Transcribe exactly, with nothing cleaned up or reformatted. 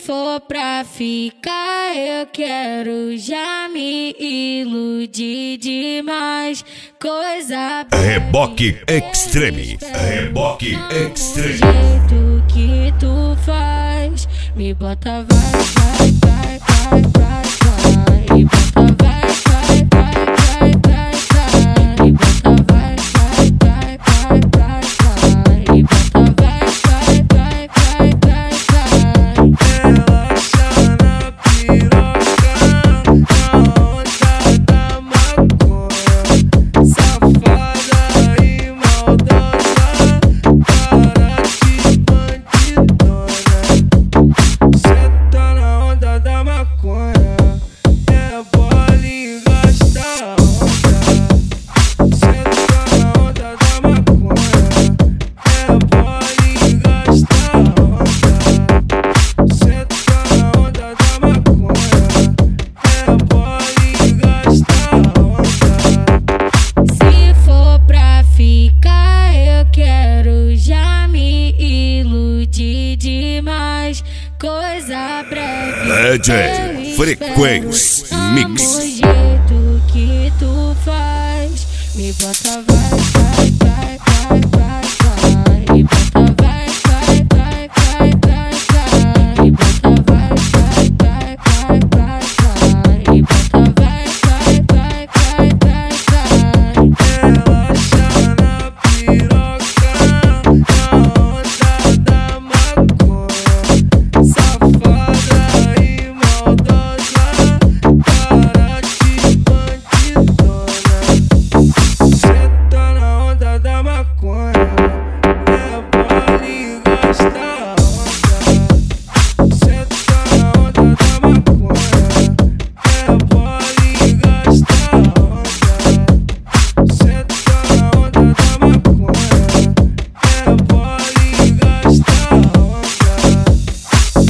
for pra ficar, eu quero já me iludir demais. Coisa Reboque Extreme. Reboque Extreme. O jeito que tu faz me bota vai, vai, vai, vai, vai, vai. Me bota vai, vai, vai, vai, vai, vai. Me bota vai, vai, vai, vai, vai, vai. Me bota vai, vai, vai, vai, vai, vai. Relaxa na piroca, na onda da maconha, safada e maldosa, cara de bandidona. Cê tá na onda da maconha, é bola e gasta onda. Cê tá na onda da maconha, é bola e gasta onda. Cê tá na onda da maconha, é bola e gasta onda. Se for pra ficar, eu quero já me iludir demais. Coisa breve. D J Frequência Mix. O jeito que tu faz me bota vai, vai.